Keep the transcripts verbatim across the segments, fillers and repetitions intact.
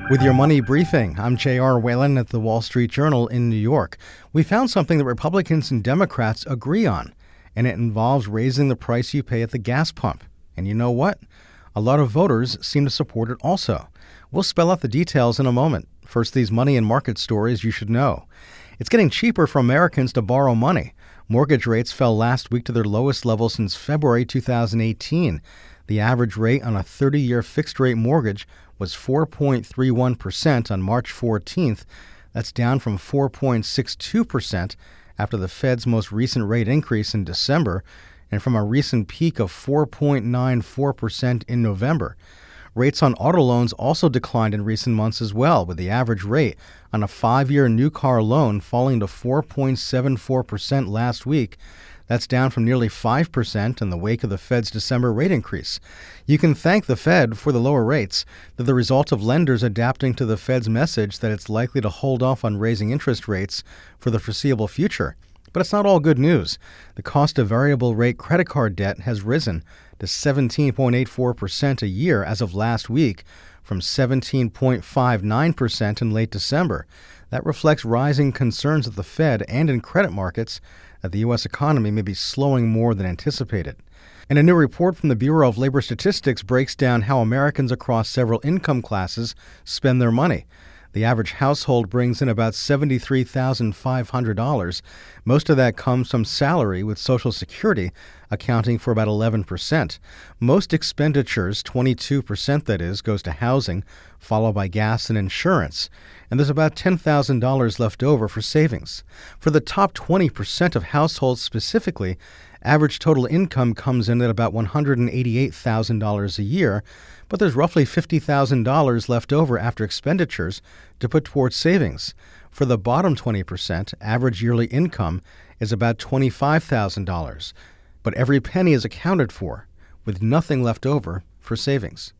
With your money briefing, I'm J R. Whalen at the Wall Street Journal in New York. We found something that Republicans and Democrats agree on, and it involves raising the price you pay at the gas pump. And you know what? A lot of voters seem to support it also. We'll spell out the details in a moment. First, these money and market stories you should know. It's getting cheaper for Americans to borrow money. Mortgage rates fell last week to their lowest level since February two thousand eighteen. The average rate on a thirty-year fixed-rate mortgage was four point three one percent on March fourteenth. That's down from four point six two percent after the Fed's most recent rate increase in December, and from a recent peak of four point nine four percent in November. Rates on auto loans also declined in recent months as well, with the average rate on a five-year new car loan falling to four point seven four percent last week. That's down from nearly five percent in the wake of the Fed's December rate increase. You can thank the Fed for the lower rates. They're the result of lenders adapting to the Fed's message that it's likely to hold off on raising interest rates for the foreseeable future. But it's not all good news. The cost of variable rate credit card debt has risen to seventeen point eight four percent a year as of last week, from seventeen point five nine percent in late December. That reflects rising concerns at the Fed and in credit markets that the U S economy may be slowing more than anticipated. And a new report from the Bureau of Labor Statistics breaks down how Americans across several income classes spend their money. The average household brings in about seventy-three thousand five hundred dollars. Most of that comes from salary, with Social Security accounting for about eleven percent. Most expenditures, twenty-two percent that is, goes to housing, followed by gas and insurance. And there's about ten thousand dollars left over for savings. For the top twenty percent of households specifically, average total income comes in at about one hundred eighty-eight thousand dollars a year, but there's roughly fifty thousand dollars left over after expenditures to put towards savings. For the bottom twenty percent, average yearly income is about twenty-five thousand dollars, but every penny is accounted for, with nothing left over for savings.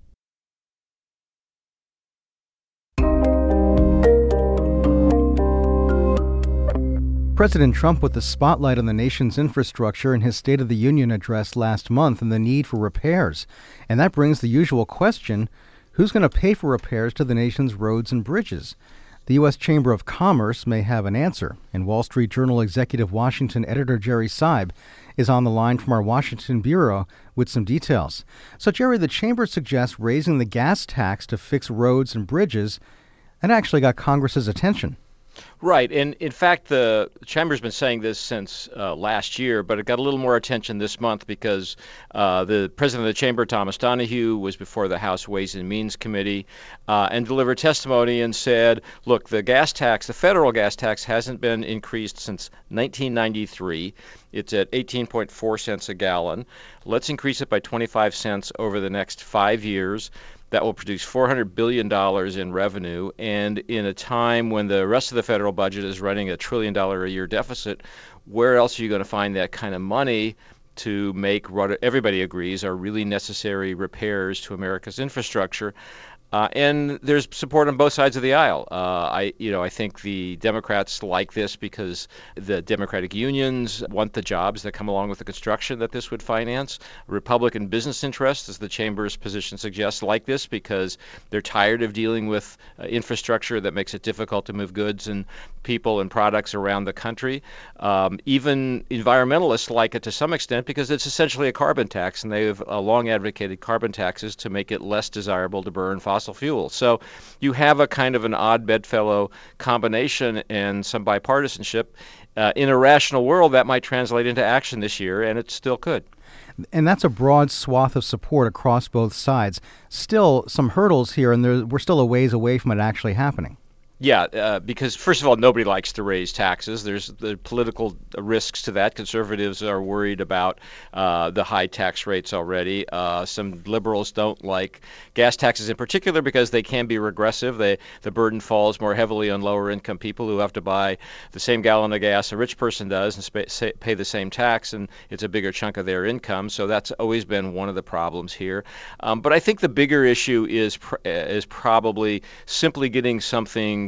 President Trump put the spotlight on the nation's infrastructure in his State of the Union address last month and the need for repairs. And that brings the usual question, who's going to pay for repairs to the nation's roads and bridges? The U S Chamber of Commerce may have an answer, and Wall Street Journal Executive Washington editor Jerry Seib is on the line from our Washington bureau with some details. So, Jerry, the Chamber suggests raising the gas tax to fix roads and bridges, and actually got Congress's attention. Right. And in fact, the Chamber's been saying this since uh, last year, but it got a little more attention this month because uh, the president of the Chamber, Thomas Donahue, was before the House Ways and Means Committee uh, and delivered testimony and said, look, the gas tax, the federal gas tax hasn't been increased since nineteen ninety-three. It's at eighteen point four cents a gallon. Let's increase it by twenty-five cents over the next five years. That will produce four hundred billion dollars in revenue, and in a time when the rest of the federal budget is running a trillion dollar a year deficit, where else are you going to find that kind of money to make what everybody agrees are really necessary repairs to America's infrastructure? Uh, and there's support on both sides of the aisle. Uh, I, you know, I think the Democrats like this because the Democratic unions want the jobs that come along with the construction that this would finance. Republican business interests, as the Chamber's position suggests, like this because they're tired of dealing with uh, infrastructure that makes it difficult to move goods and people and products around the country. Um, even environmentalists like it to some extent because it's essentially a carbon tax, and they've uh, long advocated carbon taxes to make it less desirable to burn fossil fuels. So you have a kind of an odd bedfellow combination and some bipartisanship. Uh, in a rational world, that might translate into action this year, and it still could. And that's a broad swath of support across both sides. Still some hurdles here, and there, we're still a ways away from it actually happening. Yeah, uh, because first of all, nobody likes to raise taxes. There's the political risks to that. Conservatives are worried about uh, the high tax rates already. Uh, some liberals don't like gas taxes in particular because they can be regressive. They, the burden falls more heavily on lower income people who have to buy the same gallon of gas a rich person does and sp- say, pay the same tax, and it's a bigger chunk of their income. So that's always been one of the problems here. Um, but I think the bigger issue is pr- is probably simply getting something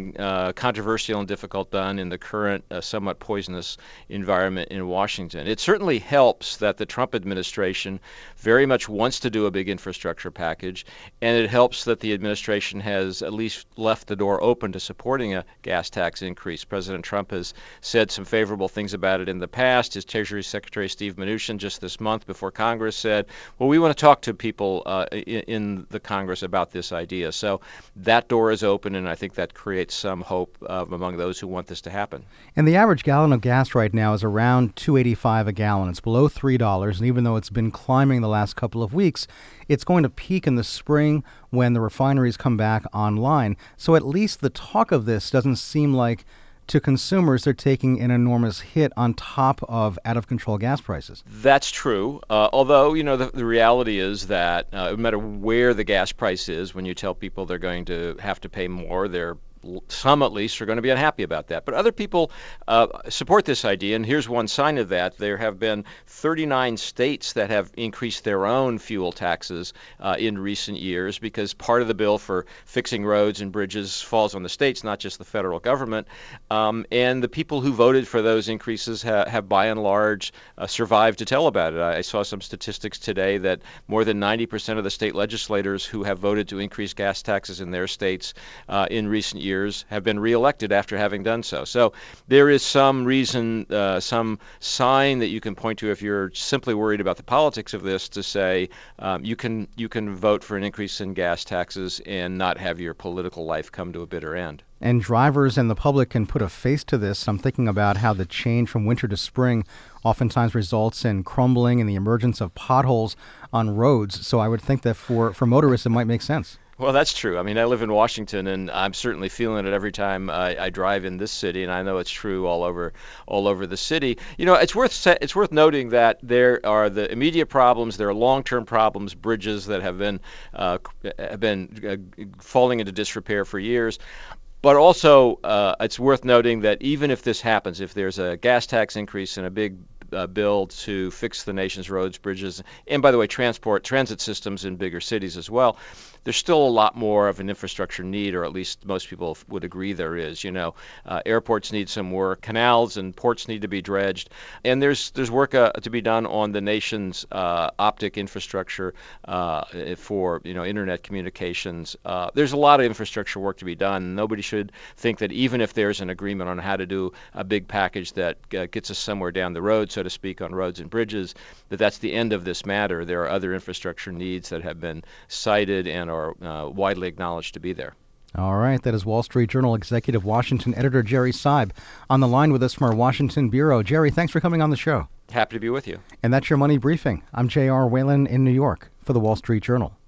something uh, controversial and difficult done in the current uh, somewhat poisonous environment in Washington. It certainly helps that the Trump administration very much wants to do a big infrastructure package, and it helps that the administration has at least left the door open to supporting a gas tax increase. President Trump has said some favorable things about it in the past. His Treasury Secretary Steve Mnuchin just this month before Congress said, well, we want to talk to people uh, in, in the Congress about this idea. So that door is open, and I think that creates some hope uh, among those who want this to happen. And the average gallon of gas right now is around two dollars and eighty-five cents a gallon. It's below three dollars, and even though it's been climbing the last couple of weeks, it's going to peak in the spring when the refineries come back online. So at least the talk of this doesn't seem like to consumers they're taking an enormous hit on top of out-of-control gas prices. That's true. Uh, although, you know, the, the reality is that uh, no matter where the gas price is, when you tell people they're going to have to pay more, they're some at least are going to be unhappy about that. But other people uh, support this idea, and here's one sign of that. There have been thirty-nine states that have increased their own fuel taxes uh, in recent years because part of the bill for fixing roads and bridges falls on the states, not just the federal government. Um, and the people who voted for those increases ha- have by and large uh, survived to tell about it. I, I saw some statistics today that more than ninety percent of the state legislators who have voted to increase gas taxes in their states uh, in recent years have been reelected after having done so. So there is some reason, uh, some sign that you can point to if you're simply worried about the politics of this to say um, you can you can vote for an increase in gas taxes and not have your political life come to a bitter end. And drivers and the public can put a face to this. I'm thinking about how the change from winter to spring oftentimes results in crumbling and the emergence of potholes on roads. So I would think that for, for motorists it might make sense. Well, that's true. I mean, I live in Washington, and I'm certainly feeling it every time I, I drive in this city, and I know it's true all over, all over the city. You know, it's worth it's worth noting that there are the immediate problems, there are long-term problems, bridges that have been uh, have been uh, falling into disrepair for years. But also, uh, it's worth noting that even if this happens, if there's a gas tax increase and a big uh, bill to fix the nation's roads, bridges, and by the way, transport, transit systems in bigger cities as well, there's still a lot more of an infrastructure need, or at least most people would agree there is. You know, uh, airports need some work, canals and ports need to be dredged, and there's there's work uh, to be done on the nation's uh, optic infrastructure uh, for you know internet communications. Uh, there's a lot of infrastructure work to be done. Nobody should think that even if there's an agreement on how to do a big package that uh, gets us somewhere down the road, so to speak, on roads and bridges, that that's the end of this matter. There are other infrastructure needs that have been cited and are uh, widely acknowledged to be there. All right. That is Wall Street Journal Executive Washington Editor Jerry Seib on the line with us from our Washington Bureau. Jerry, thanks for coming on the show. Happy to be with you. And that's your Money Briefing. I'm J R. Whalen in New York for the Wall Street Journal.